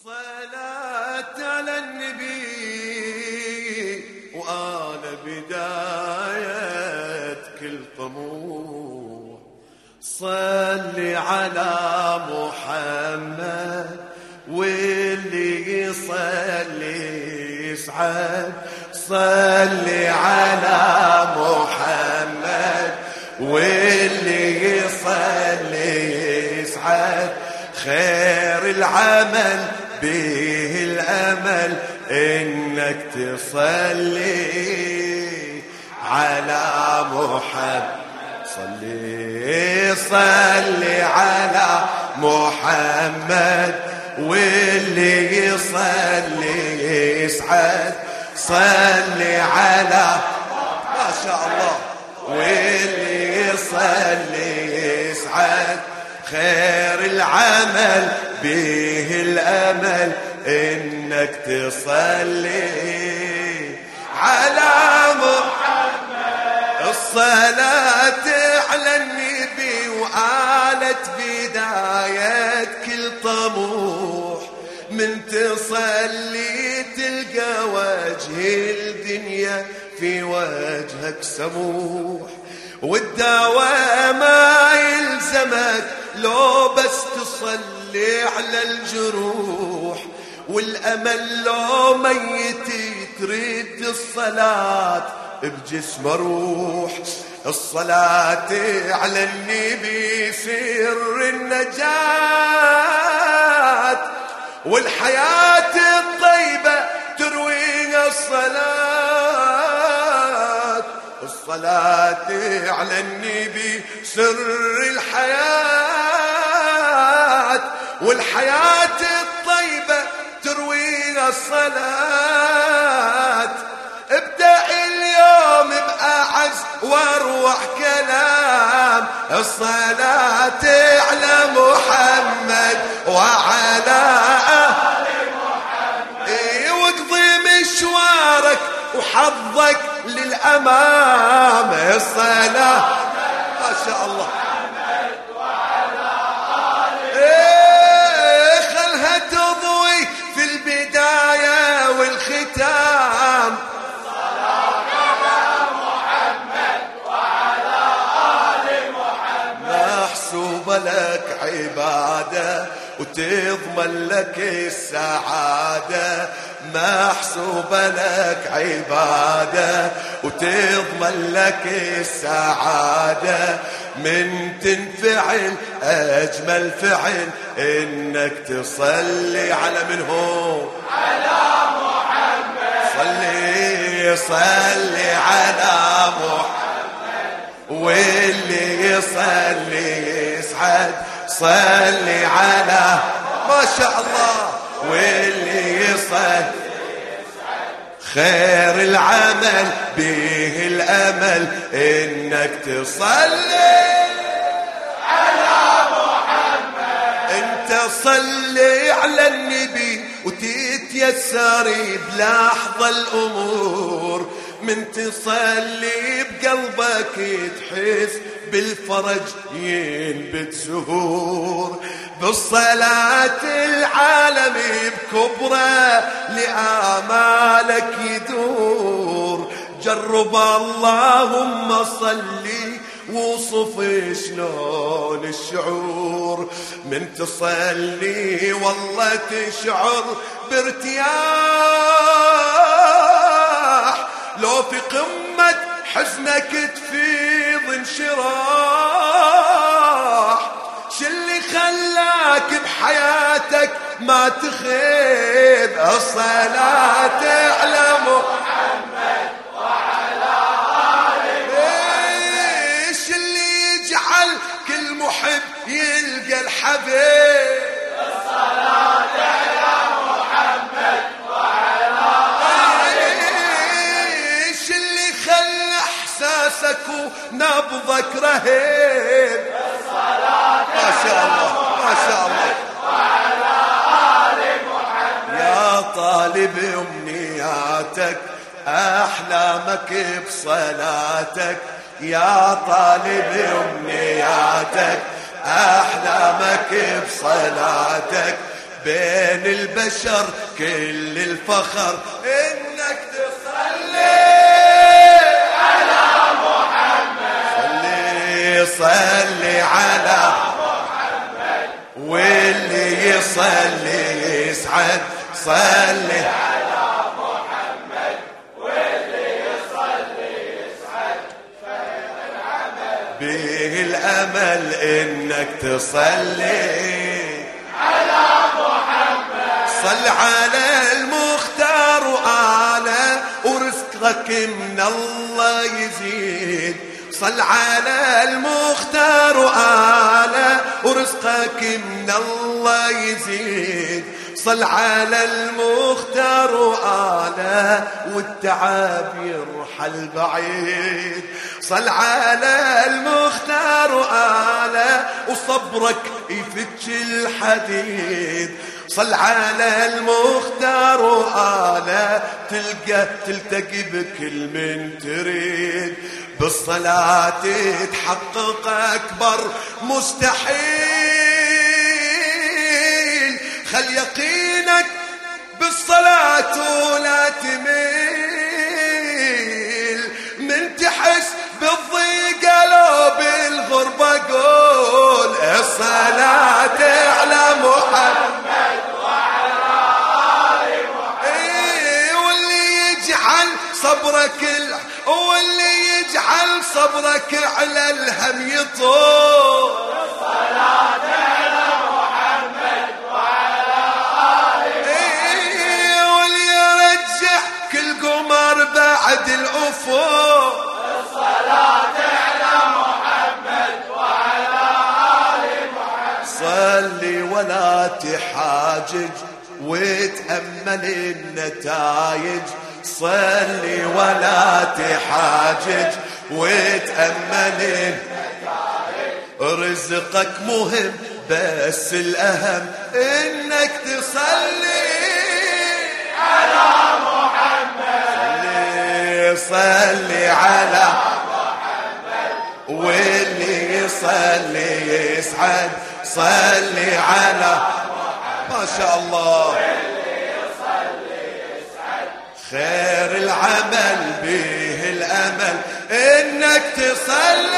الصلاة على النبي وأنا بداية كل طموح. صلي على محمد واللي يصلي يسعد. صلي على محمد واللي يصلي يسعد. خير العمل به الأمل إنك تصلي على محمد. صلي على محمد واللي يصلي يسعد. صلي على ما شاء الله واللي يصلي يسعد. خير العمل به الأمل إنك تصلي على محمد. الصلاة على النبي وآلت بداية كل طموح. من تصلي تلقى وجه الدنيا في وجهك سموح. والدواء ما يلزمك لو بس تصلي على الجروح. والأمل لو ميت تريد الصلاة بجسم روح. الصلاة على النبي سر النجاة. والحياة الطيبة ترويها الصلاة. الصلاة على النبي سر الحياة. والحياة الطيبة ترويها الصلاة. ابدأ اليوم بأعز واروح كلام. الصلاة على محمد وعلى آل محمد. واقضي مشوارك وحظك للأمام. الصلاة ما شاء الله خلها تضوي في البداية والختام. الصلاة على محمد وعلى آل محمد. محسوبة لك عبادة وتضمن لك السعادة. محسوبة لك عبادة وتضمن لك السعادة. من تنفعل أجمل فعل إنك تصلي على من هو على محمد. صلي على محمد واللي يصلي يسعد. صلي على ما شاء الله واللي يصلي. خير العمل به الأمل إنك تصلي على محمد. انت صلي على النبي وتتيسري بلحظة الأمور. من تصلي بقلبك تحس بالفرج ينبت زهور. بالصلاة العالم بكبرى لآمالك يدور. جرب اللهم صلي وصف شلون الشعور. من تصلي والله تشعر بارتياح. لو في قمة حزنك تفيض انشراح. شلي خلاك بحياتك ما تخيب. الصلاة على محمد وعلى آل محمد. اللي يجعل كل محب يلقى الحبيب. الصلاة على محمد وعلى آل محمد. اللي خلى احساسك ونبضك رهيب. الصلاة ما شاء الله ما شاء الله وعلى آل محمد. يا طالب امنياتك احلامك بصلاتك. يا طالب امنياتك أحلامك بصلاتك بين البشر كل الفخر انك تصلي على محمد. صلي على محمد، واللي يصلي يسعد. صلي على محمد، واللي يصلي يسعد. به الأمل إنك تصلي على محمد. صل على المختار وآله ورزقك من الله يزيد. صل على المختار وآله ورزقك من الله يزيد. صل على المختار وآله والتعب يرحل بعيد. صل على المختار وآله وصبرك يفتش الحديد. صل على المختار وآله تلتقي بكل من تريد. بالصلاة تحقق أكبر مستحيل. خل يقينك بالصلاة ولا تميل. من تحس بالضيقة لو بالغربة قول الصلاة على محمد وعلى آل محمد. واللي يجعل صبرك على الهم يطول. الصلاة على محمد وعلى آل محمد. واللي يرجع كل قمر بعد الأفق. الصلاة على محمد وعلى آل محمد. صلي ولا تحاجج وتأمل النتائج. صلي ولا تحاجج وتأمل النتائج. رزقك مهم بس الأهم إنك تصلي على محمد. صلي على محمد، واللي يصلي يسعد. صلي على ما شاء الله. خير العمل به الأمل إنك تصلي